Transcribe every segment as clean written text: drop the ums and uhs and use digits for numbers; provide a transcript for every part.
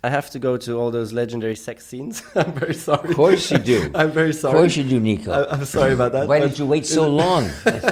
I have to go to all those legendary sex scenes. I'm very sorry. Of course you do. I'm very sorry. Of course you do, Nico. I'm sorry about that. Why did you wait so long?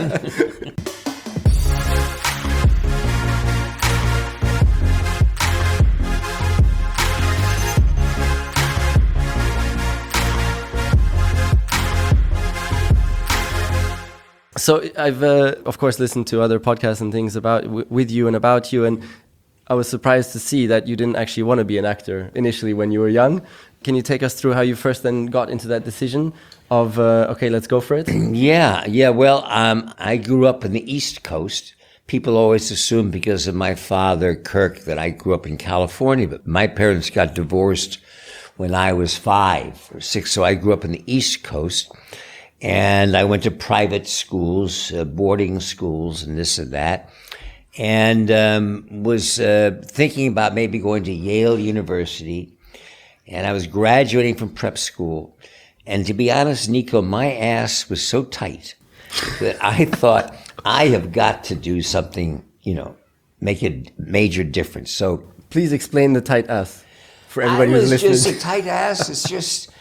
So I've, of course, listened to other podcasts and things about with you and about you, and I was surprised to see that you didn't actually want to be an actor initially when you were young. Can you take us through how you first then got into that decision of, okay, let's go for it? Yeah. Well, I grew up in the East Coast. People always assume because of my father, Kirk, that I grew up in California, but my parents got divorced when I was 5 or 6, so I grew up in the East Coast. And I went to private schools, boarding schools and this and that, and was thinking about maybe going to Yale University. And I was graduating from prep school. And to be honest, Nico, my ass was so tight that I thought I have got to do something, make a major difference. So please explain the tight ass for everybody who's listening. It was just a tight ass. It's just,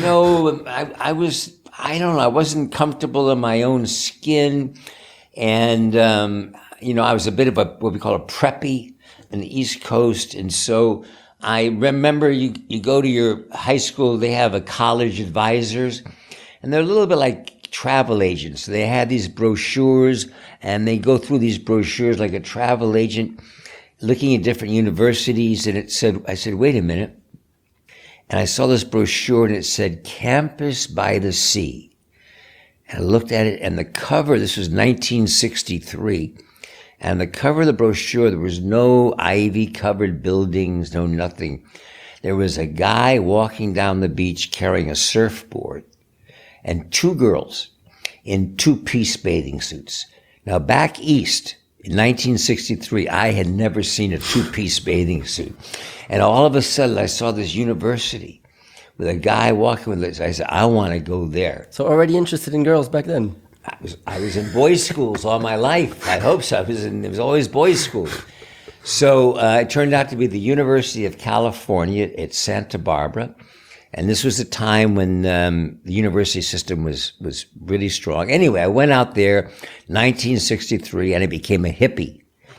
I don't know, I wasn't comfortable in my own skin. And, I was a bit of what we call a preppy in the East Coast. And so I remember you go to your high school, they have a college advisors, and they're a little bit like travel agents. They had these brochures, and they go through these brochures like a travel agent, looking at different universities. And I said, wait a minute. And I saw this brochure and it said Campus by the Sea. And I looked at it, and the cover, this was 1963, and the cover of the brochure, there was no ivy-covered buildings, no nothing. There was a guy walking down the beach carrying a surfboard, and 2 girls in 2-piece bathing suits. Now, back east, in 1963, I had never seen a 2-piece bathing suit. And all of a sudden, I saw this university with a guy walking with this. I said, I want to go there. So already interested in girls back then? I was in boys' schools all my life. I hope so. It was always boys' schools. So it turned out to be the University of California at Santa Barbara. And this was the time when the university system was really strong. Anyway, I went out there 1963, and I became a hippie.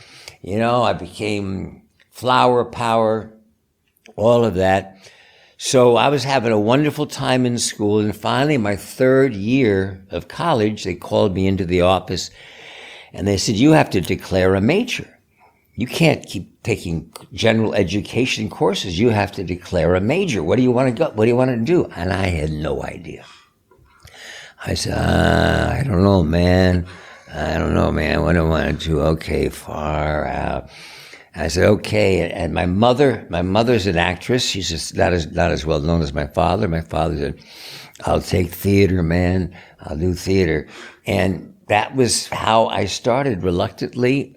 I became flower power, all of that. So I was having a wonderful time in school, and finally, my 3rd year of college, they called me into the office, and they said, you have to declare a major. You can't keep taking general education courses. You have to declare a major. What do you want to go? What do you want to do? And I had no idea. I said, I don't know, man. What do I want to do? Okay, far out. I said, okay. And my mother's an actress. She's just not as well known as my father. My father said, I'll take theater, man. I'll do theater. And that was how I started, reluctantly.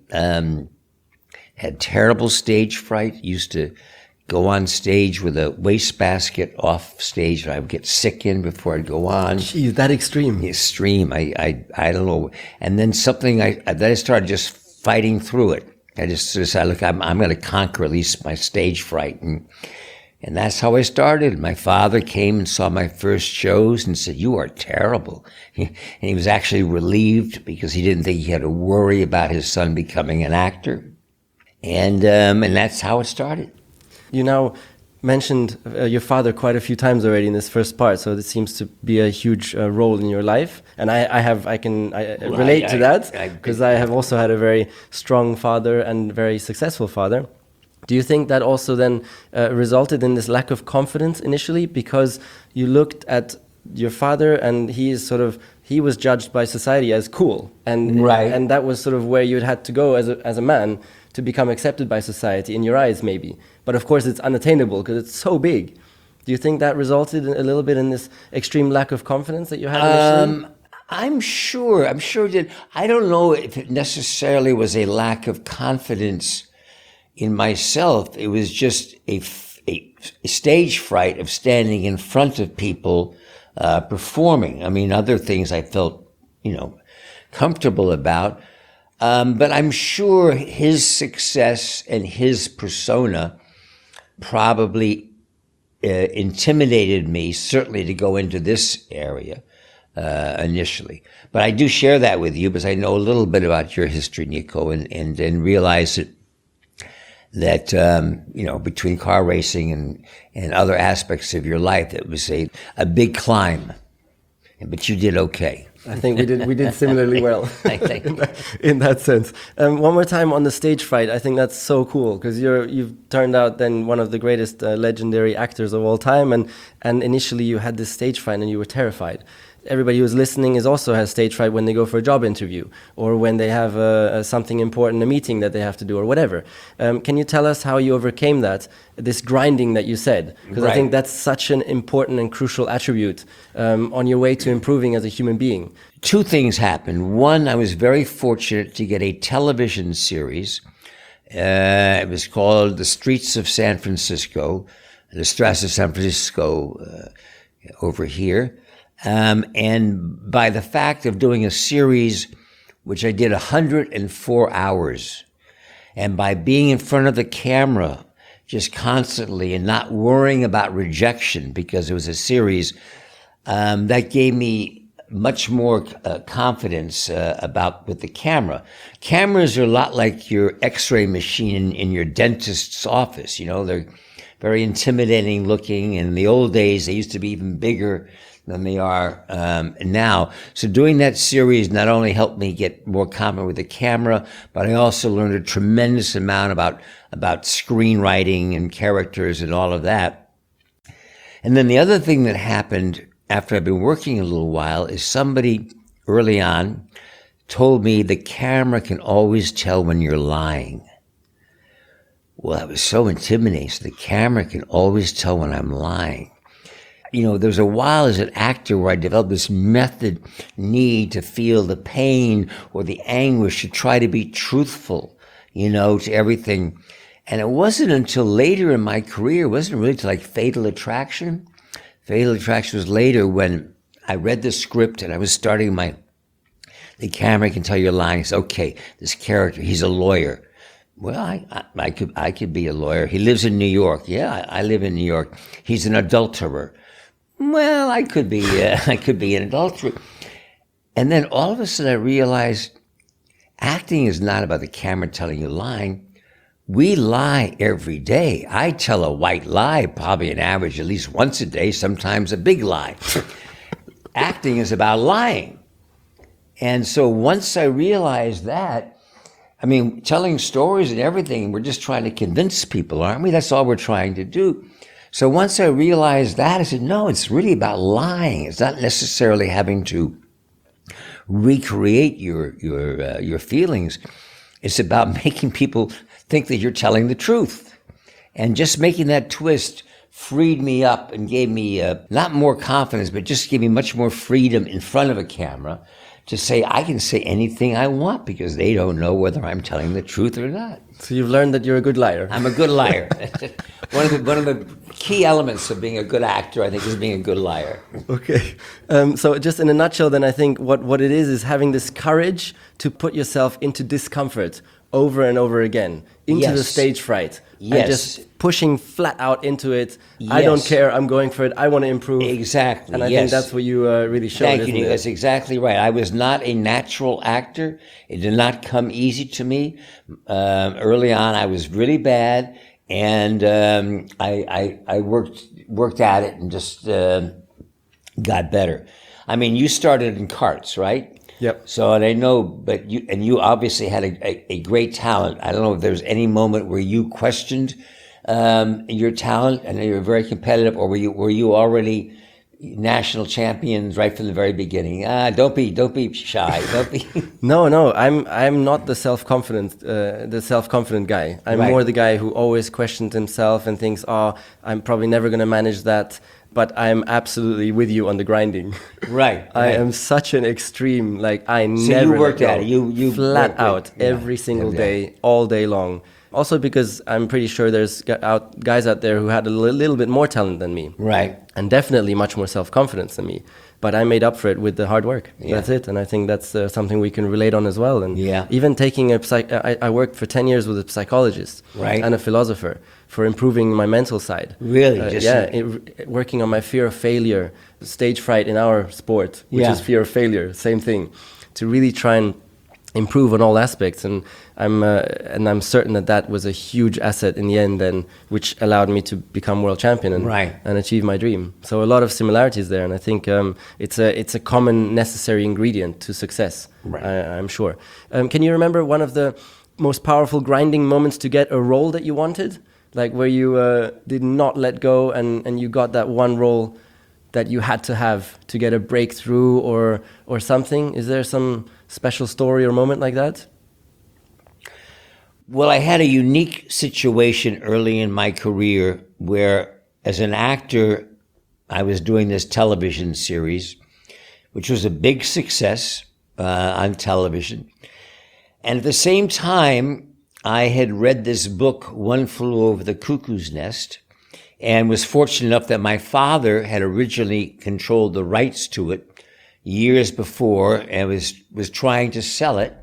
Had terrible stage fright, used to go on stage with a wastebasket off stage. I would get sick in before I'd go on. Geez, that extreme. Extreme. I don't know. And then I started just fighting through it. I just decided, look, I'm going to conquer at least my stage fright. And that's how I started. My father came and saw my first shows and said, you are terrible. And he was actually relieved because he didn't think he had to worry about his son becoming an actor. And that's how it started. You now mentioned your father quite a few times already in this first part, so this seems to be a huge role in your life. And I can relate to that because I have also had a very strong father and very successful father. Do you think that also then resulted in this lack of confidence initially because you looked at your father and he was judged by society as cool, and that was sort of where you had to go as a man to become accepted by society in your eyes, maybe. But of course, it's unattainable because it's so big. Do you think that resulted a little bit in this extreme lack of confidence that you had initially? I'm sure it did. I don't know if it necessarily was a lack of confidence in myself. It was just a stage fright of standing in front of people performing. I mean, other things I felt, comfortable about. But I'm sure his success and his persona probably intimidated me, certainly, to go into this area initially. But I do share that with you because I know a little bit about your history, Nico, and realize that between car racing and other aspects of your life, it was a big climb. But you did okay. I think we did similarly well in that sense. One more time on the stage fright. I think that's so cool because you've turned out then one of the greatest legendary actors of all time, and initially you had this stage fright and you were terrified. Everybody who's listening also has stage fright when they go for a job interview or when they have something important, a meeting that they have to do or whatever. Can you tell us how you overcame that, this grinding that you said? Because I think that's such an important and crucial attribute on your way to improving as a human being. Two things happened. One, I was very fortunate to get a television series. It was called The Streets of San Francisco, the Strasse of San Francisco over here. And by the fact of doing a series, which I did 104 hours, and by being in front of the camera just constantly and not worrying about rejection because it was a series, that gave me much more confidence with the camera. Cameras are a lot like your x-ray machine in your dentist's office. They're very intimidating looking. And in the old days, they used to be even bigger than they are now. So doing that series not only helped me get more confident with the camera, but I also learned a tremendous amount about screenwriting and characters and all of that. And then the other thing that happened after I've been working a little while is somebody early on told me the camera can always tell when you're lying. Well, that was so intimidating. So the camera can always tell when I'm lying. There was a while as an actor where I developed this need to feel the pain or the anguish, to try to be truthful, to everything. And it wasn't until later in my career, it wasn't really till like Fatal Attraction. Fatal Attraction was later when I read the script and I was starting the camera can tell you're lying. It's okay, this character, he's a lawyer. Well, I could be a lawyer. He lives in New York. Yeah, I live in New York. He's an adulterer. Well, I could be an adulterer. And then all of a sudden I realized acting is not about the camera telling you lying. We lie every day. I tell a white lie, probably an average at least once a day, sometimes a big lie. Acting is about lying. And so once I realized that, telling stories and everything, we're just trying to convince people, aren't we? That's all we're trying to do. So once I realized that, I said, no, it's really about lying. It's not necessarily having to recreate your feelings. It's about making people think that you're telling the truth. And just making that twist freed me up and gave me not more confidence, but just gave me much more freedom in front of a camera to say I can say anything I want because they don't know whether I'm telling the truth or not. So you've learned that you're a good liar. I'm a good liar. One of the key elements of being a good actor, I think, is being a good liar. Okay. So just in a nutshell, then I think what it is having this courage to put yourself into discomfort over and over again, into the stage fright. Yes. And just pushing flat out into it. Yes. I don't care. I'm going for it. I want to improve. Exactly. And I think that's what you really showed. Thank you. That's exactly right. I was not a natural actor. It did not come easy to me. Early on, I was really bad, and I worked at it and just got better. You started in carts, right? Yep. So, and I know, but you obviously had a great talent. I don't know if there's any moment where you questioned your talent. I know you were very competitive, or were you already national champions right from the very beginning? Don't be shy. Don't be. No. I'm not the self-confident guy. I'm more the guy who always questions himself and thinks, I'm probably never going to manage that. But I'm absolutely with you on the grinding. Right. I am such an extreme, so you worked at it. You flat out every single day, all day long. Also because I'm pretty sure there's guys out there who had a little bit more talent than me. Right. And definitely much more self-confidence than me. But I made up for it with the hard work. Yeah. That's it. And I think that's something we can relate on as well. And Yeah. even taking I worked for 10 years with a psychologist Right. and a philosopher for improving my mental side. Really? Working on my fear of failure, stage fright in our sport, which Yeah. is fear of failure, same thing, to really try and improve on all aspects. And I'm certain that was a huge asset in the end, and which allowed me to become world champion and achieve my dream. So a lot of similarities there, and I think it's a common necessary ingredient to success. Right. I'm sure. Can you remember one of the most powerful grinding moments to get a role that you wanted, like where you did not let go and you got that one role that you had to have to get a breakthrough or something? Is there some special story or moment like that? Well, I had a unique situation early in my career where, as an actor, I was doing this television series, which was a big success on television. And at the same time, I had read this book, One Flew Over the Cuckoo's Nest, and was fortunate enough that my father had originally controlled the rights to it years before and was trying to sell it.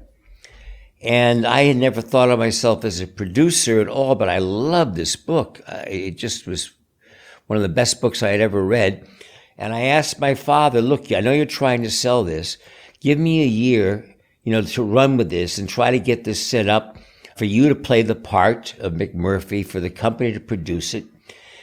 And I had never thought of myself as a producer at all, but I loved this book. It just was one of the best books I had ever read. And I asked my father, look, I know you're trying to sell this. Give me a year, to run with this and try to get this set up for you to play the part of McMurphy, for the company to produce it.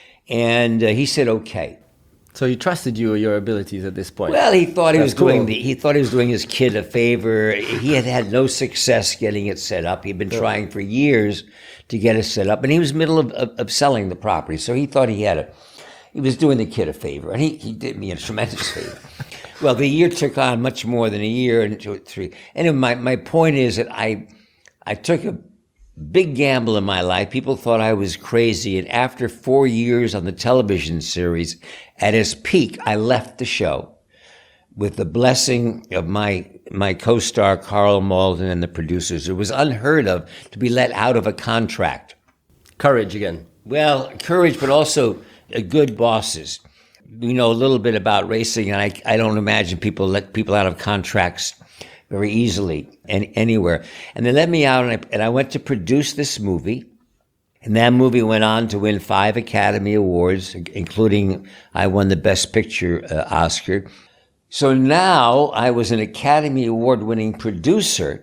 And he said, okay. So he trusted you or your abilities at this point? Well, he thought he was cool. doing his kid a favor. He had had no success getting it set up. He'd been trying for years to get it set up, and he was middle of selling the property. So he thought he was doing the kid a favor, and he did me a tremendous favor. Well, the year took on much more than a year and 2 or 3. Anyway, my point is that I took a big gamble in my life. People thought I was crazy. And after 4 years on the television series, at its peak, I left the show with the blessing of my co-star, Carl Malden, and the producers. It was unheard of to be let out of a contract. Courage again. Well, courage, but also good bosses. We know a little bit about racing, and I don't imagine people let people out of contracts very easily and anywhere. And they let me out, and I went to produce this movie. And that movie went on to win 5 Academy Awards, including I won the Best Picture Oscar. So now I was an Academy Award-winning producer,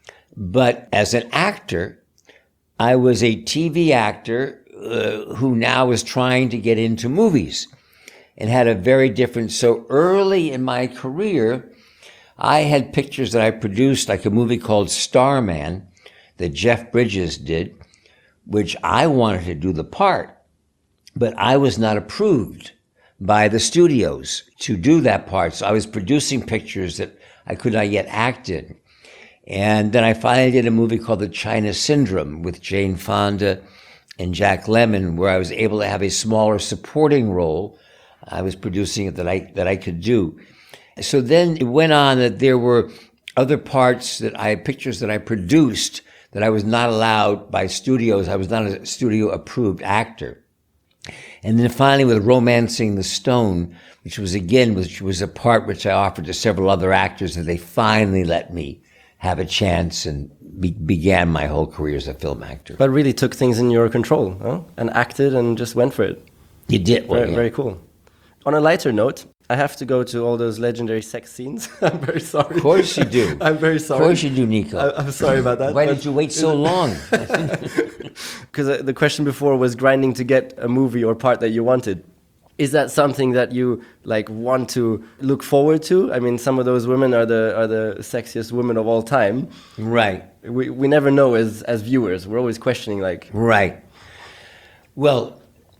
but as an actor, I was a TV actor who now was trying to get into movies and had a very different. So early in my career, I had pictures that I produced, like a movie called Starman that Jeff Bridges did, which I wanted to do the part, but I was not approved by the studios to do that part. So I was producing pictures that I could not yet act in. And then I finally did a movie called The China Syndrome with Jane Fonda and Jack Lemmon, where I was able to have a smaller supporting role. I was producing it that I could do. So then it went on that there were other parts pictures that I produced that I was not allowed by studios. I was not a studio-approved actor. And then finally with Romancing the Stone, which was a part which I offered to several other actors, that they finally let me have a chance and began my whole career as a film actor. But really took things in your control, huh? And acted and just went for it. You did. Well, very cool. On a lighter note, I have to go to all those legendary sex scenes. I'm very sorry. Of course you do. I'm very sorry. Of course you do, Nico. I'm sorry about that. Why did you wait so long? Because the question before was grinding to get a movie or part that you wanted. Is that something that you want to look forward to? I mean, some of those women are the sexiest women of all time. Right. We never know as viewers. We're always questioning Right. Well,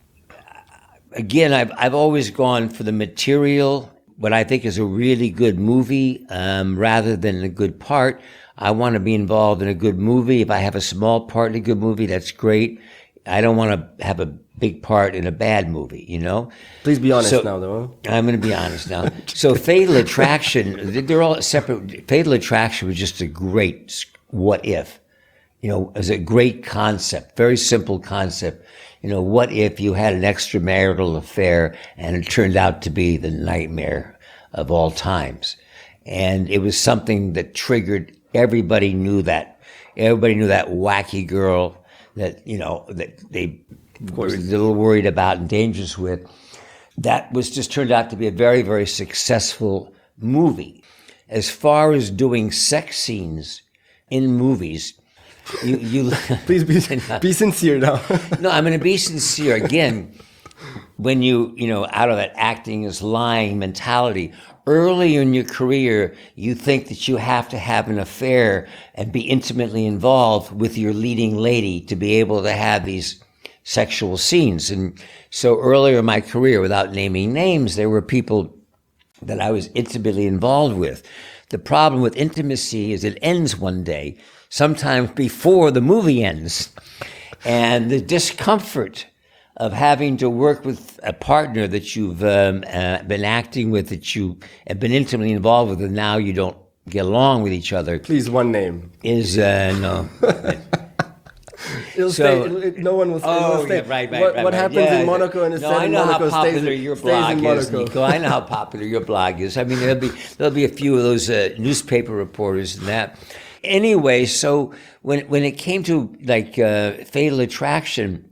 again, I've always gone for the material, what I think is a really good movie, rather than a good part. I want to be involved in a good movie. If I have a small part in a good movie, that's great. I don't want to have a big part in a bad movie, Please be honest now, though. I'm going to be honest now. So Fatal Attraction, they're all separate. Fatal Attraction was just a great what if. as a great concept, very simple concept. What if you had an extramarital affair and it turned out to be the nightmare of all times? And it was something that triggered, everybody knew that. Everybody knew that wacky girl that, that they were a little worried about and dangerous with. That was just turned out to be a very, very successful movie. As far as doing sex scenes in movies, you please be sincere now. No, I'm going to be sincere. Again, when you out of that acting is lying mentality, early in your career, you think that you have to have an affair and be intimately involved with your leading lady to be able to have these sexual scenes. And so earlier in my career, without naming names, there were people that I was intimately involved with. The problem with intimacy is it ends one day, sometimes before the movie ends. And the discomfort of having to work with a partner that you've been acting with, that you have been intimately involved with, and now you don't get along with each other. Please, one name. Is, no. No one will stay. Oh, yeah, right. What happens in Monaco and is said in Monaco stays in Monaco. Nico. I know how popular your blog is. I mean, there'll be a few of those newspaper reporters and that. Anyway, so when it came to like Fatal Attraction,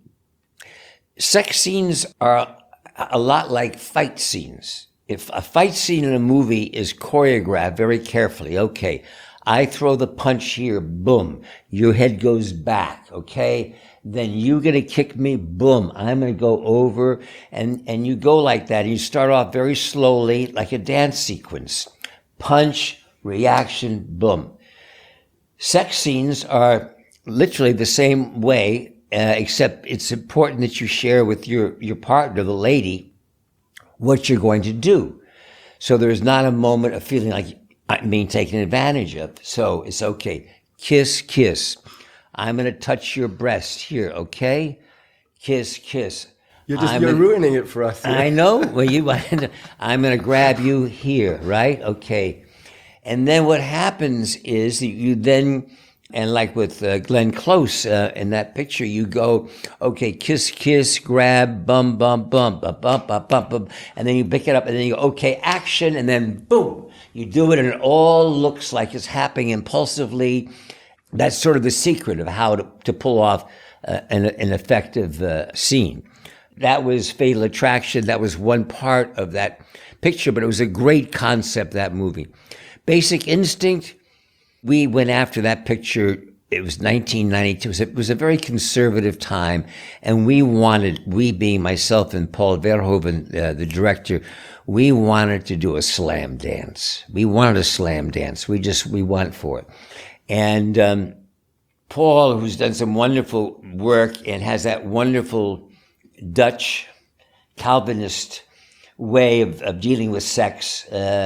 sex scenes are a lot like fight scenes. If a fight scene in a movie is choreographed very carefully, okay, I throw the punch here, boom, your head goes back, okay? Then you're going to kick me, boom, I'm going to go over, and you go like that. You start off very slowly, like a dance sequence. Punch, reaction, boom. Sex scenes are literally the same way, except it's important that you share with your partner, the lady, what you're going to do. So there's not a moment of feeling like I'm being taken advantage of. So it's okay. Kiss, kiss. I'm going to touch your breast here, okay? Kiss, kiss. You're ruining it for us. I know. Well, I'm going to grab you here, right? Okay. And then what happens is that you then, and like with Glenn Close in that picture, you go, okay, kiss, kiss, grab, bum, bum, bum, bum, bum, bum, bum, bum, and then you pick it up, and then you go, okay, action, and then boom, you do it, and it all looks like it's happening impulsively. That's sort of the secret of how to pull off an effective scene. That was Fatal Attraction. That was one part of that picture, but it was a great concept, that movie. Basic Instinct, we went after that picture. It was 1992. It was a very conservative time, and we being myself and Paul Verhoeven, the director, we wanted to do a slam dance. We wanted a slam dance. We went for it. And Paul, who's done some wonderful work and has that wonderful Dutch Calvinist way of dealing with sex.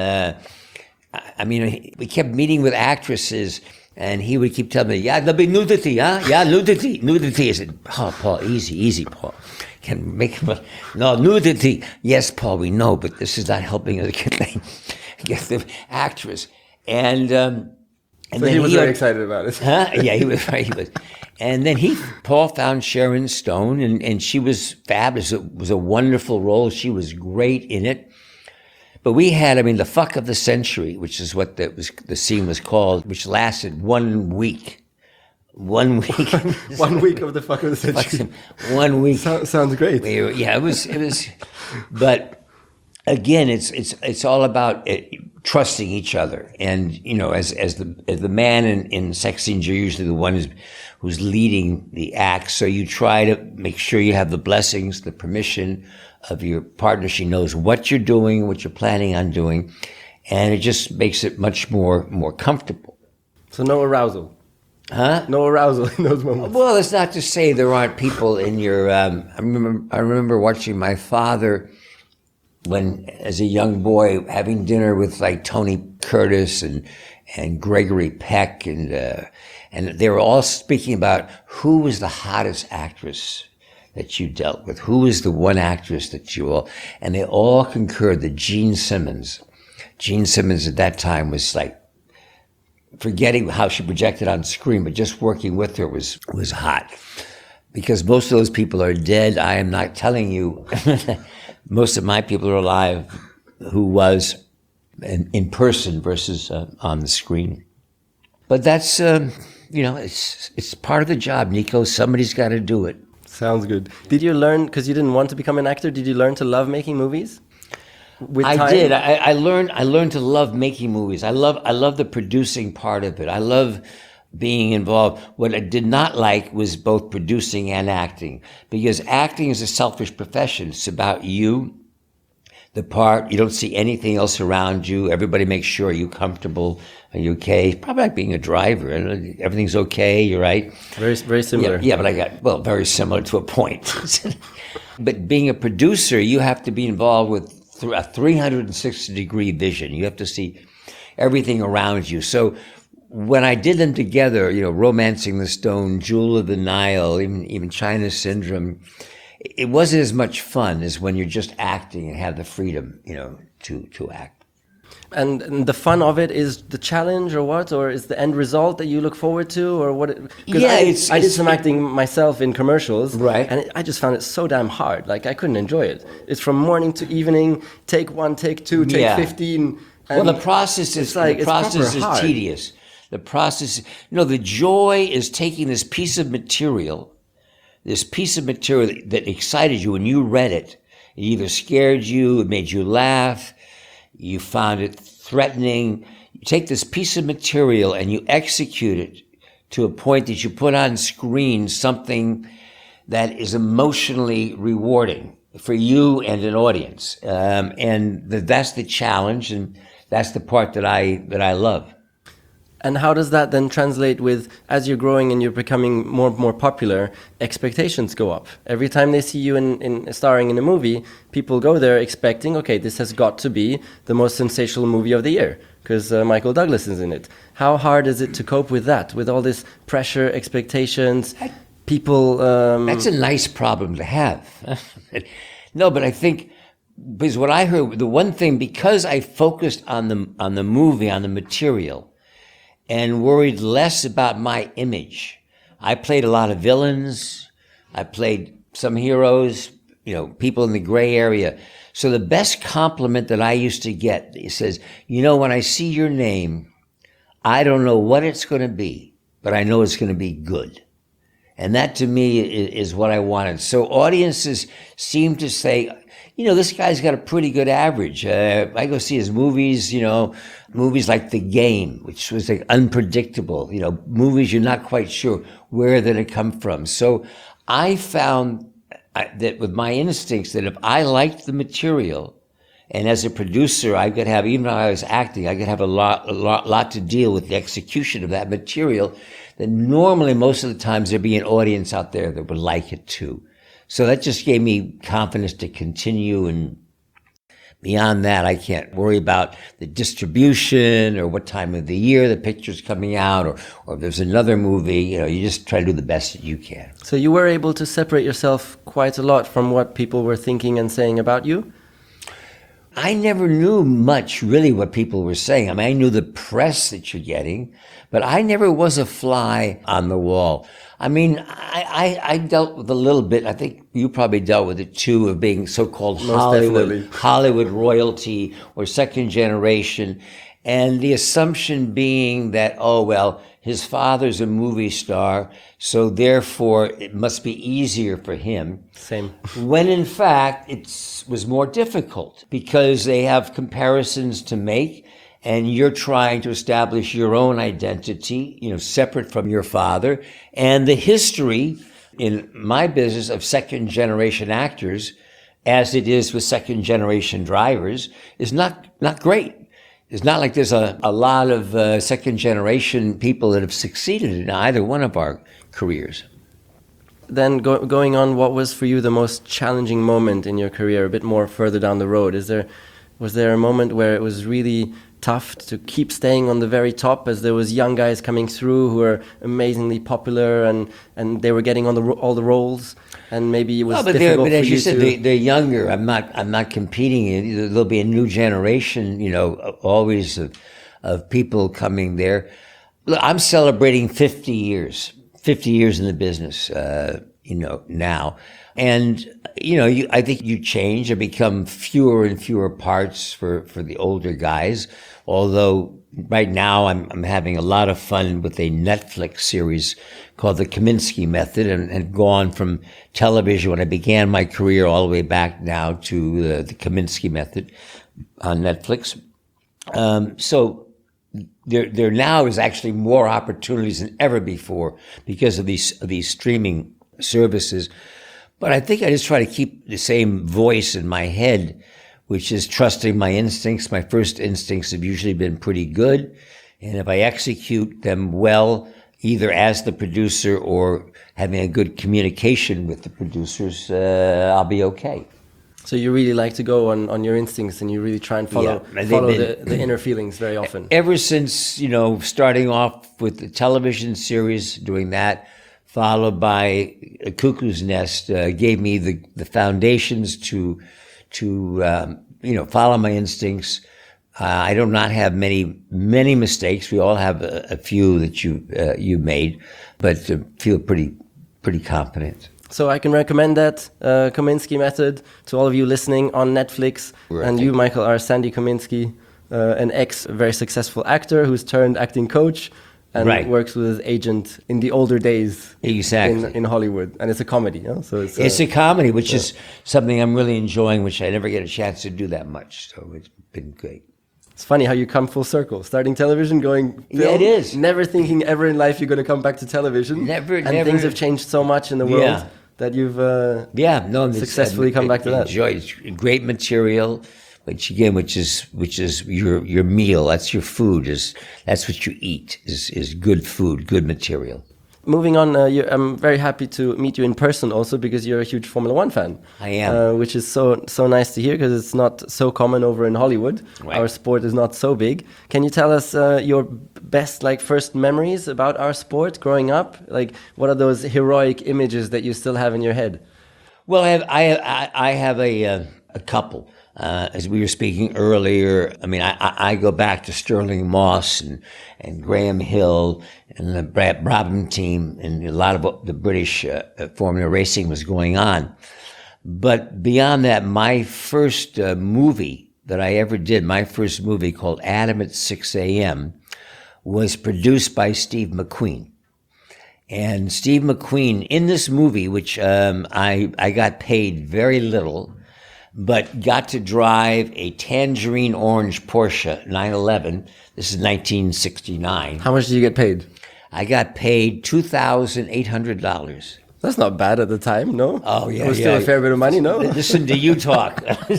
I mean, we kept meeting with actresses, and he would keep telling me, yeah, there'll be nudity, huh? Yeah, nudity. I said, oh, Paul, easy, Paul. Can make him, no, nudity. Yes, Paul, we know, but this is not helping us get the actress. And so then he was very excited about it. Huh? Yeah, he was. And then Paul found Sharon Stone, and she was fabulous. It was a wonderful role. She was great in it. But we had, the fuck of the century, which is what the scene was called, which lasted 1 week. 1 week. 1 week of the fuck of the century. 1 week. Sounds great. Yeah, it was. But again, it's all about trusting each other. And as the man in sex scenes, you're usually the one who's leading the act. So you try to make sure you have the blessings, the permission of your partner. She knows what you're doing, what you're planning on doing, and it just makes it much more comfortable. So no arousal. Huh? No arousal in those moments. Well, it's not to say there aren't people in your. I remember watching my father when, as a young boy, having dinner with like Tony Curtis and Gregory Peck, and they were all speaking about who was the hottest actress that you dealt with, who was the one actress that you all, and they all concurred that Gene Simmons at that time was like forgetting how she projected on screen, but just working with her was hot. Because most of those people are dead. I am not telling you. Most of my people are alive who was in person versus on the screen. But that's, it's part of the job, Nico. Somebody's got to do it. Sounds good. Did you learn, because you didn't want to become an actor, did you learn to love making movies? I did. I learned to love making movies. I love the producing part of it. I love being involved. What I did not like was both producing and acting, because acting is a selfish profession. It's about you, the part. You don't see anything else around you. Everybody makes sure you're comfortable. Are you okay? It's probably like being a driver. Everything's okay. You're right. Very, very similar. Yeah, but very similar to a point. But being a producer, you have to be involved with a 360-degree vision. You have to see everything around you. So when I did them together, Romancing the Stone, Jewel of the Nile, even China Syndrome, it wasn't as much fun as when you're just acting and have the freedom, to act. And the fun of it is the challenge, or what? Or is the end result that you look forward to, or what? Because I did some acting myself in commercials, right? And I just found it so damn hard. Like, I couldn't enjoy it. It's from morning to evening. Take 1, take 2, take 15. Well, the process is tedious. The process, the joy is taking this piece of material that excited you when you read it. It either scared you, it made you laugh, you found it threatening. You take this piece of material and you execute it to a point that you put on screen something that is emotionally rewarding for you and an audience. And that's the challenge, and that's the part that I love. And how does that then translate with, as you're growing and you're becoming more and more popular, expectations go up? Every time they see you in starring in a movie, people go there expecting, okay, this has got to be the most sensational movie of the year, because Michael Douglas is in it. How hard is it to cope with that, with all this pressure, expectations, people... That's a nice problem to have. No, but I think, because what I heard, the one thing, because I focused on the movie, on the material, and worried less about my image. I played a lot of villains. I played some heroes, people in the gray area. So the best compliment that I used to get, he says, when I see your name, I don't know what it's going to be, but I know it's going to be good. And that to me is what I wanted. So audiences seem to say, this guy's got a pretty good average. I go see his movies, movies like The Game, which was like unpredictable, movies you're not quite sure where they're going to come from. So I found that with my instincts, that if I liked the material, and as a producer, I could have, even though I was acting, I could have a lot to deal with the execution of that material, then normally most of the times there'd be an audience out there that would like it too. So that just gave me confidence to continue, and beyond that, I can't worry about the distribution or what time of the year the picture's coming out, or if there's another movie. You just try to do the best that you can. So you were able to separate yourself quite a lot from what people were thinking and saying about you? I never knew much really what people were saying. I mean, I knew the press that you're getting, but I never was a fly on the wall. I mean, I dealt with a little bit, I think you probably dealt with it too, of being so-called Hollywood royalty or second generation, and the assumption being that, his father's a movie star, so therefore it must be easier for him. Same. When in fact, it was more difficult because they have comparisons to make, and you're trying to establish your own identity, separate from your father. And the history in my business of second generation actors, as it is with second generation drivers, is not great. It's not like there's a lot of second generation people that have succeeded in either one of our careers. Then going on, what was for you the most challenging moment in your career, a bit more further down the road? Was there a moment where it was really tough to keep staying on the very top, as there was young guys coming through who were amazingly popular and they were getting on all the roles, and maybe it was difficult but as for you said, they're younger. I'm not competing. There'll be a new generation, always of people coming there. Look, I'm celebrating 50 years in the business, now. And, I think you change and become fewer and fewer parts for the older guys. Although right now I'm having a lot of fun with a Netflix series called The Kominsky Method, and gone from television when I began my career all the way back now to the Kominsky Method on Netflix. So there now is actually more opportunities than ever before because of these streaming services. But I think I just try to keep the same voice in my head, which is trusting my instincts. My first instincts have usually been pretty good. And if I execute them well, either as the producer or having a good communication with the producers, I'll be okay. So you really like to go on your instincts, and you really try and follow the inner feelings very often. Ever since, starting off with the television series, doing that, followed by A Cuckoo's Nest, gave me the foundations to follow my instincts. I do not have many mistakes. We all have a few that you made, but feel pretty confident. So I can recommend that Kominsky Method to all of you listening on Netflix. Right. And you, Michael, are Sandy Kominsky, an very successful actor who's turned acting coach and works with his agent in the older days. Exactly. In Hollywood. And it's a comedy, So it's a comedy, which is something I'm really enjoying, which I never get a chance to do that much. So it's been great. It's funny how you come full circle. Starting television, going film. Yeah, it is. Never thinking ever in life you're going to come back to television. Never. Things have changed so much in the world that you've successfully come back to that. It's great material, which is your meal. That's your food. That's what you eat. Is good food, good material. Moving on, I'm very happy to meet you in person also, because you're a huge Formula One fan. I am. Which is so nice to hear, because it's not so common over in Hollywood. Right. Our sport is not so big. Can you tell us your best first memories about our sport growing up? What are those heroic images that you still have in your head? Well, I have a couple. As we were speaking earlier, I go back to Sterling Moss and Graham Hill and the Brad Brabham team, and a lot of the British Formula racing was going on. But beyond that, my first movie that I ever did, my first movie called Adam at 6 a.m., was produced by Steve McQueen. And Steve McQueen, in this movie, which I got paid very little, but got to drive a tangerine orange Porsche 911. This is 1969. How much did you get paid? I got paid $2,800. That's not bad at the time, no? Oh, yeah. It was still a fair bit of money, no? Listen to you talk.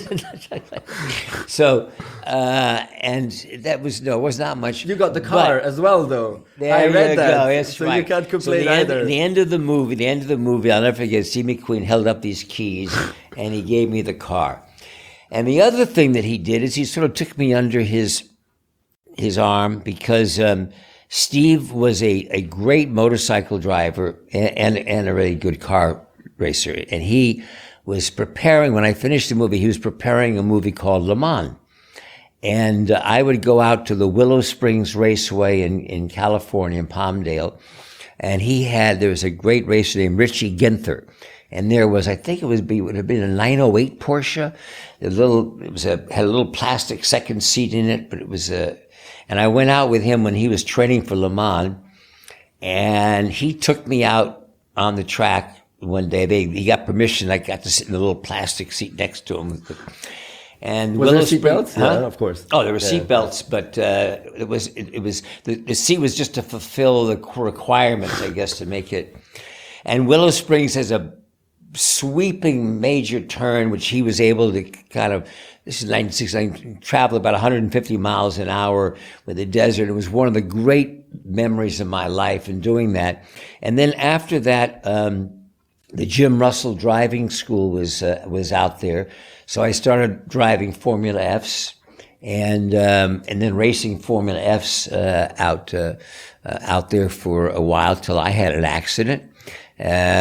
So, and that was not much. You got the car as well, though. I read that. That's so right. You can't complain either. The end of the movie, I'll never forget, Steve McQueen held up these keys and he gave me the car. And the other thing that he did is he sort of took me under his arm, because Steve was a great motorcycle driver and a really good car racer. And he was preparing, when I finished the movie, he was preparing a movie called Le Mans. And I would go out to the Willow Springs Raceway in California, in Palmdale. And there was a great racer named Richie Ginther. And there was, I think it would have been a 908 Porsche. Had a little plastic second seat in it, but it was and I went out with him when he was training for Le Mans, and he took me out on the track one day. He got permission. I got to sit in the little plastic seat next to him. And was there seatbelts? Huh? Yeah, of course. Oh, there were seatbelts, but the seat was just to fulfill the requirements, I guess, to make it. And Willow Springs has a sweeping major turn, which he was able to this is 1969, travel about 150 miles an hour with the desert. It was one of the great memories of my life in doing that. And then after that, the Jim Russell driving school was out there. So I started driving Formula Fs and then racing Formula Fs out there for a while till I had an accident.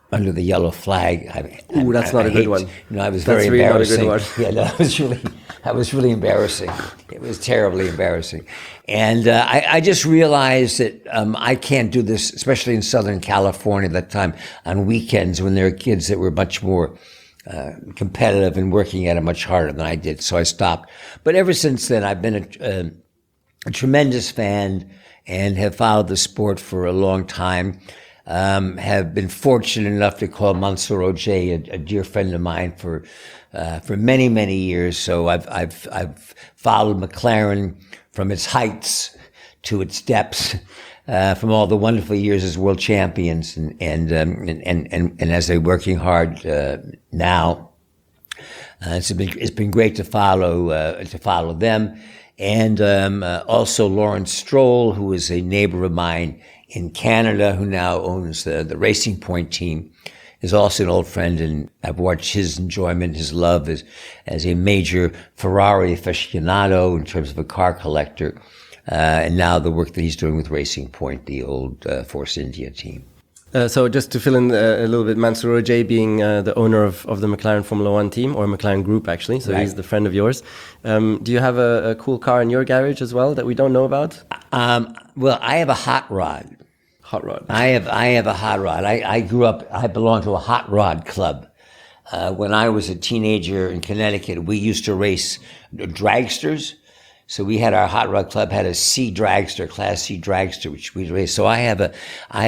under the yellow flag. Ooh, that's not a good one. I was That's very really not a good embarrassing. one. Yeah, that was really embarrassing. It was terribly embarrassing. And I just realized that I can't do this, especially in Southern California at that time, on weekends when there were kids that were much more competitive and working at it much harder than I did. So I stopped. But ever since then, I've been a tremendous fan and have followed the sport for a long time. Have been fortunate enough to call Mansour Ojei a dear friend of mine for many, many years. So I've followed McLaren from its heights to its depths, from all the wonderful years as world champions and as they're working hard now. It's been great to follow them. And also Lawrence Stroll, who is a neighbor of mine in Canada, who now owns the Racing Point team, is also an old friend, and I've watched his enjoyment, his love as a major Ferrari aficionado in terms of a car collector, and now the work that he's doing with Racing Point, the old Force India team. So just to fill in a little bit, Mansour Ojei being the owner of the McLaren Formula One team, or McLaren Group actually, so right. He's the friend of yours. Do you have a cool car in your garage as well that we don't know about? Well, I have a hot rod. Hot rod. I have a hot rod. I grew up, I belonged to a hot rod club. When I was a teenager in Connecticut, we used to race dragsters. So we had our hot rod club had a C dragster, Class C dragster, which we raced. So I have a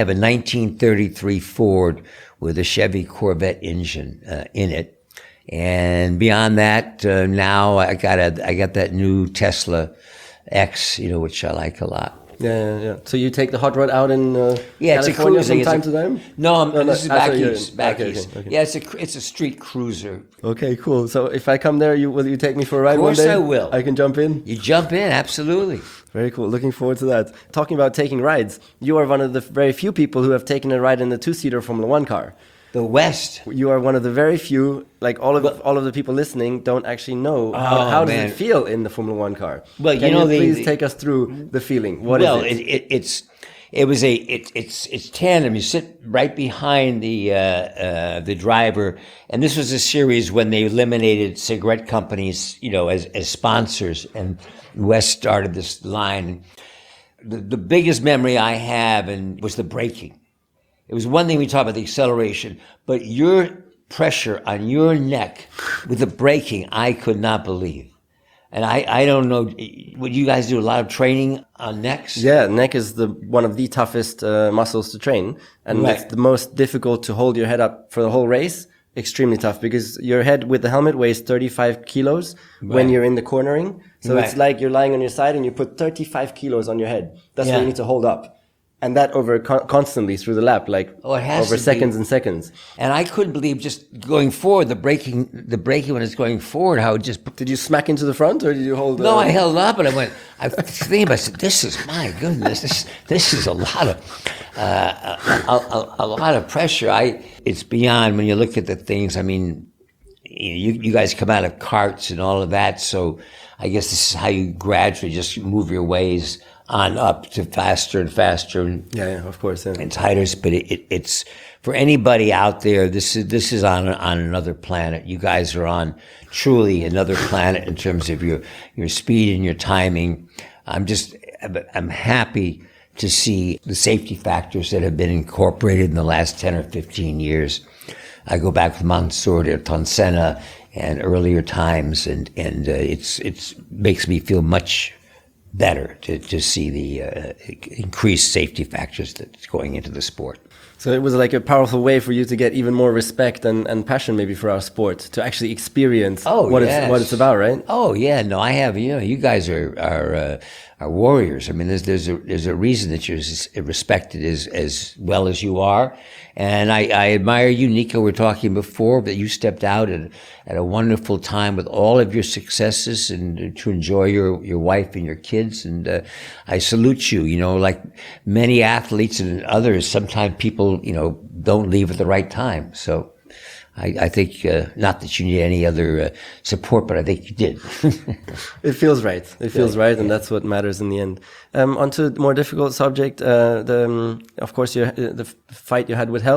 1933 Ford with a Chevy Corvette engine in it, and beyond that, now I got that new Tesla X, which I like a lot. Yeah. So you take the hot rod out in California it's a cruiser from time to time? No, this is back east. Okay. Yeah, it's a street cruiser. Okay, cool. So if I come there, will you take me for a ride one day? Of course I will. I can jump in? You jump in, absolutely. Very cool. Looking forward to that. Talking about taking rides, you are one of the very few people who have taken a ride in the two-seater Formula One car. The West. You are one of the very few, like all of the people listening don't actually know how does it feel in the Formula One car. Well, Can you please take us through the feeling? What is it? It's tandem. You sit right behind the driver, and this was a series when they eliminated cigarette companies, as sponsors, and West started this line. The biggest memory I have was the braking. It was one thing we talked about the acceleration, but your pressure on your neck with the braking, I could not believe. And I don't know, would you guys do a lot of training on necks? Yeah, neck is one of the toughest muscles to train. And right. It's the most difficult to hold your head up for the whole race. Extremely tough because your head with the helmet weighs 35 kilos when you're in the cornering. So It's like you're lying on your side and you put 35 kilos on your head. That's what you need to hold up. And that over constantly through the lap, over seconds and seconds. And I couldn't believe just going forward, the braking when it's going forward, how it just... Did you smack into the front or did you hold... No, I held up and I was thinking about it, I said, this is, my goodness, this is a lot of pressure. It's beyond when you look at the things. I mean, you guys come out of carts and all of that, so I guess this is how you gradually just move your ways on up to faster and faster. Yeah, of course. Yeah. And tighter, but it's for anybody out there. This is on another planet. You guys are on truly another planet in terms of your speed and your timing. I'm happy to see the safety factors that have been incorporated in the last 10 or 15 years. I go back with Mansour to Ayrton Senna and earlier times, and it's makes me feel much better to see the increased safety factors that's going into the sport. So it was like a powerful way for you to get even more respect and passion maybe for our sport, to actually experience what it's about, right? Oh yeah, no, I have. You guys are warriors. I mean, there's a reason that you're as respected as well as you are, and I admire you, Nico. We were talking before that you stepped out at a wonderful time with all of your successes and to enjoy your wife and your kids, and I salute you. Like many athletes and others, sometimes people don't leave at the right time. So I think not that you need any other support, but I think you did. It feels right. It feels right, and that's what matters in the end. On to a more difficult subject. Of course, the fight you had with health.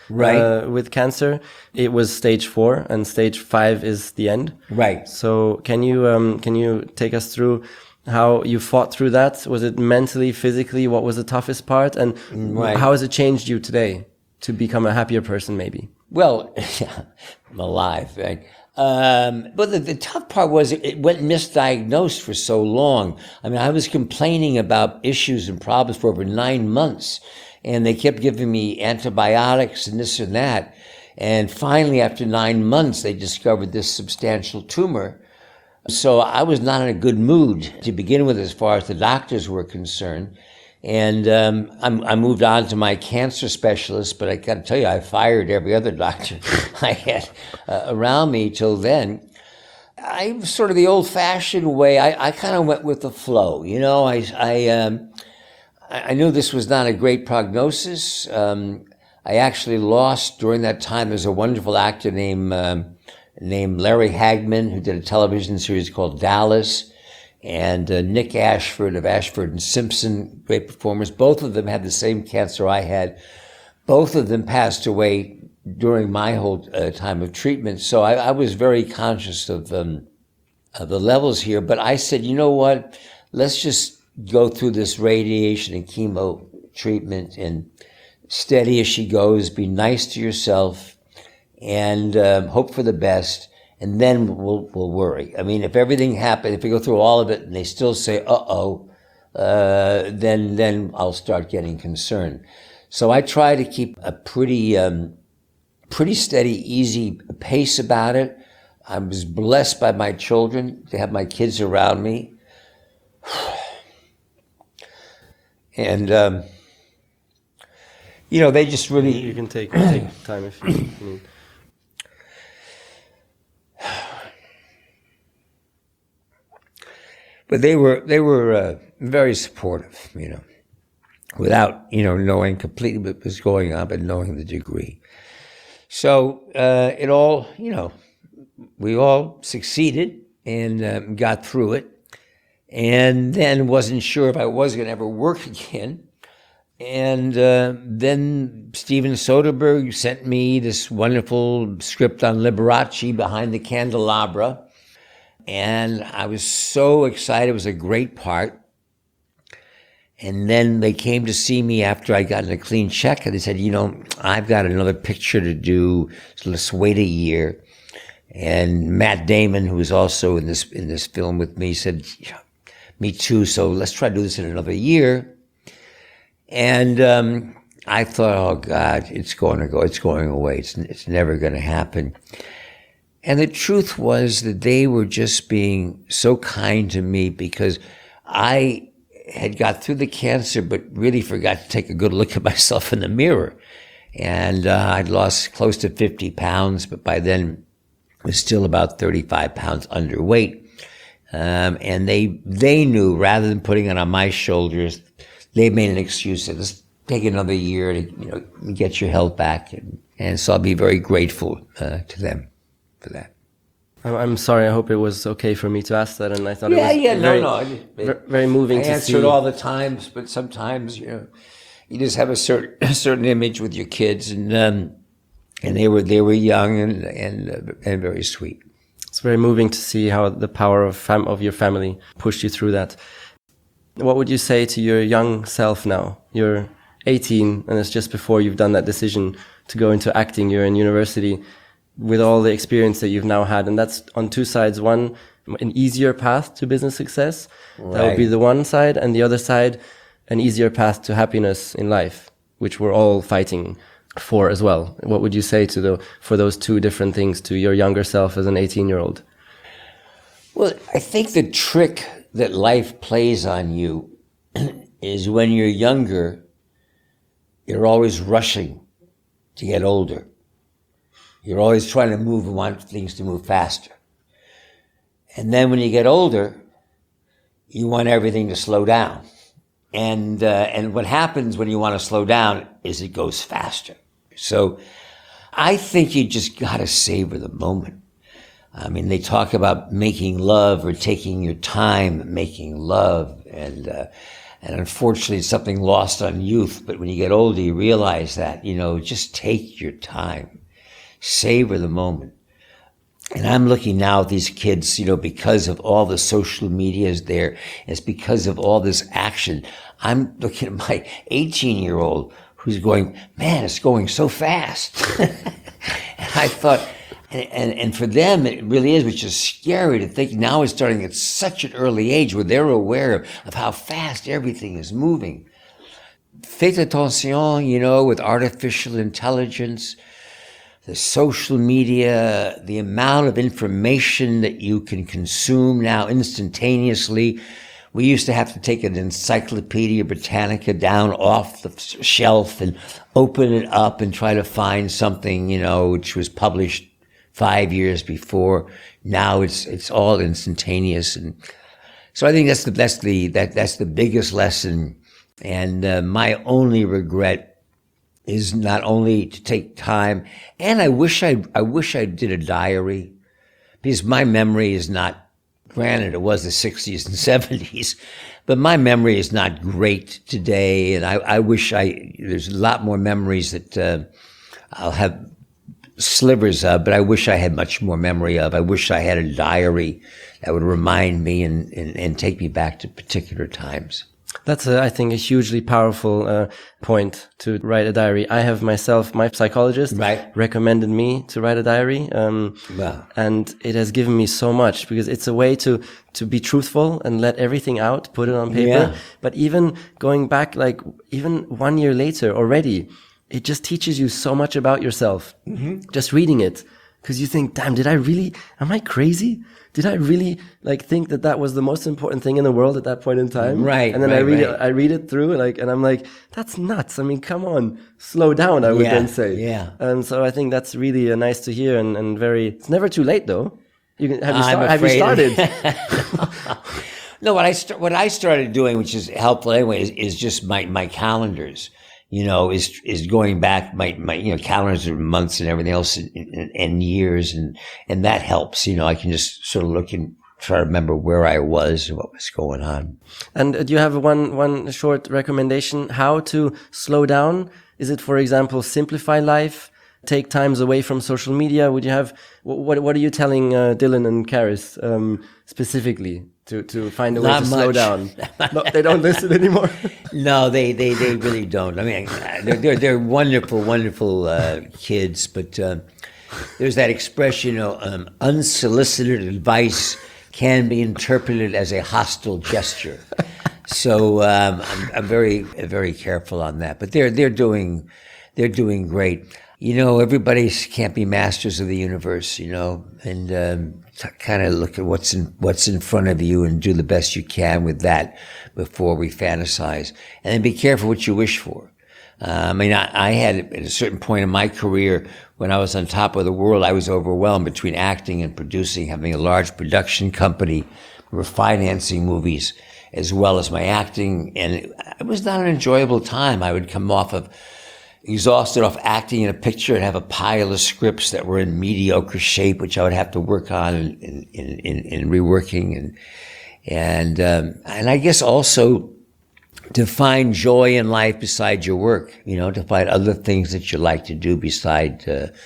Right. with cancer. It was stage 4, and stage 5 is the end. Right. So can you take us through how you fought through that? Was it mentally, physically? What was the toughest part? And how has it changed you today to become a happier person, maybe? Well, I'm alive, right? But the tough part was it went misdiagnosed for so long. I mean, I was complaining about issues and problems for over 9 months, and they kept giving me antibiotics and this and that. And finally, after 9 months, they discovered this substantial tumor. So I was not in a good mood to begin with as far as the doctors were concerned. And I moved on to my cancer specialist, but I got to tell you, I fired every other doctor I had around me till then. I was sort of the old-fashioned way. I kind of went with the flow. You know, I knew this was not a great prognosis. I actually lost during that time. There's a wonderful actor named Larry Hagman, who did a television series called Dallas, and Nick Ashford of Ashford and Simpson, great performers. Both of them had the same cancer I had. Both of them passed away during my whole time of treatment. So I was very conscious of the levels here. But I said, you know what? Let's just go through this radiation and chemo treatment and steady as she goes. Be nice to yourself and hope for the best. And then we'll worry. I mean, if everything happened, if we go through all of it and they still say, then I'll start getting concerned. So I try to keep a pretty steady, easy pace about it. I was blessed by my children to have my kids around me. And, they just really... You can take time if you need. But they were very supportive, without, knowing completely what was going on, but knowing the degree. So it all, we all succeeded and got through it. And then wasn't sure if I was going to ever work again. And then Steven Soderbergh sent me this wonderful script on Liberace, Behind the Candelabra. And I was so excited. It was a great part. And then they came to see me after I got a clean check, and they said, I've got another picture to do, so let's wait a year. And Matt Damon, who was also in this film with me, said, me too, so let's try to do this in another year. And I thought, oh God, it's going away. It's never going to happen. And the truth was that they were just being so kind to me because I had got through the cancer, but really forgot to take a good look at myself in the mirror. And I'd lost close to 50 pounds, but by then I was still about 35 pounds underweight. And they knew, rather than putting it on my shoulders, they made an excuse that let's take another year to get your health back. And so I'll be very grateful to them for that. I'm sorry. I hope it was okay for me to ask that, and I thought it was very moving to see. I answer it all the times, but sometimes you just have a certain image with your kids, and they were young and very sweet. It's very moving to see how the power of your family pushed you through that. What would you say to your young self now? You're 18, and it's just before you've done that decision to go into acting. You're in university with all the experience that you've now had. And that's on two sides. One, an easier path to business success. Right. That would be the one side. And the other side, an easier path to happiness in life, which we're all fighting for as well. What would you say for those two different things to your younger self as an 18-year-old? Well, I think the trick that life plays on you is when you're younger, you're always rushing to get older. You're always trying to move and want things to move faster. And then when you get older, you want everything to slow down. And what happens when you want to slow down is it goes faster. So I think you just got to savor the moment. I mean, they talk about making love or taking your time making love. And And unfortunately, it's something lost on youth. But when you get older, you realize that, just take your time, savor the moment. And I'm looking now at these kids, because of all the social media is there. It's because of all this action. I'm looking at my 18-year-old who's going, man, it's going so fast. And I thought, and for them, it really is, which is scary to think now it's starting at such an early age where they're aware of how fast everything is moving. Faites attention, with artificial intelligence, the social media, the amount of information that you can consume now instantaneously. We used to have to take an Encyclopedia Britannica down off the shelf and open it up and try to find something, which was published 5 years before. Now it's all instantaneous, and so I think that's the biggest lesson. And my only regret is not only to take time, and I wish I did a diary, because my memory is not. Granted, it was the 60s and 70s, but my memory is not great today, and I wish there's a lot more memories that I'll have slivers of, but I wish I had much more memory of. I wish I had a diary that would remind me and take me back to particular times. That's, I think, a hugely powerful point, to write a diary. I have myself, my psychologist recommended me to write a diary. Wow. And it has given me so much, because it's a way to be truthful and let everything out, put it on paper. Yeah. But even going back, like even 1 year later already, it just teaches you so much about yourself. Mm-hmm. Just reading it. Because you think, damn, am I crazy? Did I really think that was the most important thing in the world at that point in time? Right. And then I read it through, and I'm like, that's nuts. I mean, come on, slow down, I would then say. Yeah. And so I think that's really nice to hear, and it's never too late though. Have you started? No, what I started doing, which is helpful anyway, is just my calendars. Is going back my calendars of months and everything else and years, and that helps. I can just sort of look and try to remember where I was and what was going on. And do you have one short recommendation how to slow down? Is it, for example, simplify life, take times away from social media? Would you have what are you telling Dylan and Karis specifically? To find a way to slow down. No, they don't listen anymore. No, they really don't. I mean, they're wonderful, wonderful kids, but there's that expression, unsolicited advice can be interpreted as a hostile gesture. So I'm very, very careful on that. But they're doing great. Everybody can't be masters of the universe, and kind of look at what's in front of you and do the best you can with that before we fantasize. And then be careful what you wish for. I had at a certain point in my career, when I was on top of the world, I was overwhelmed between acting and producing, having a large production company. We were financing movies as well as my acting, and it was not an enjoyable time. I would come exhausted off acting in a picture and have a pile of scripts that were in mediocre shape, which I would have to work on in reworking, and I guess also to find joy in life beside your work, to find other things that you like to do beside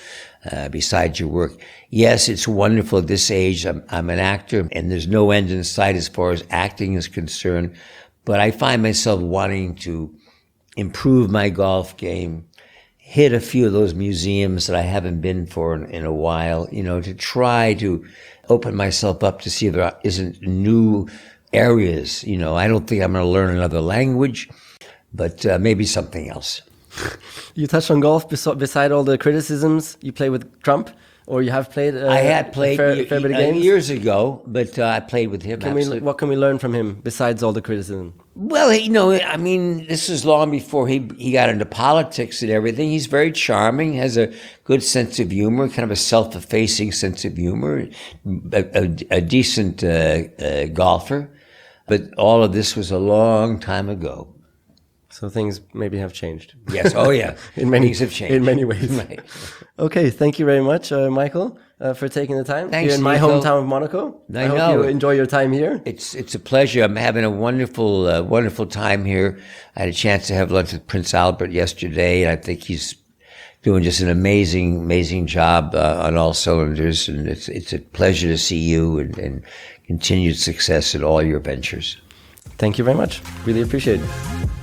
your work. Yes, it's wonderful at this age. I'm an actor, and there's no end in sight as far as acting is concerned, but I find myself wanting to improve my golf game, hit a few of those museums that I haven't been for in a while, to try to open myself up to see if there isn't new areas. I don't think I'm going to learn another language, but maybe something else. You touched on golf beside all the criticisms. You play with Trump, or you have played? I had played fair bit of games years ago, but I played with him. What can we learn from him besides all the criticism? Well, this is long before he got into politics and everything. He's very charming, has a good sense of humor, kind of a self-effacing sense of humor, a decent golfer. But all of this was a long time ago. So things maybe have changed. Yes. Oh, yeah. Things have changed. In many ways. Right. Okay. Thank you very much, Michael. for taking the time Thanks, here in my Nico. hometown of Monaco. I hope know. you enjoy your time here. It's a pleasure. I'm having a wonderful time here. I had a chance to have lunch with Prince Albert yesterday, and I think he's doing just an amazing job on all cylinders. And it's a pleasure to see you and continued success in all your ventures. Thank you very much. Really appreciate it.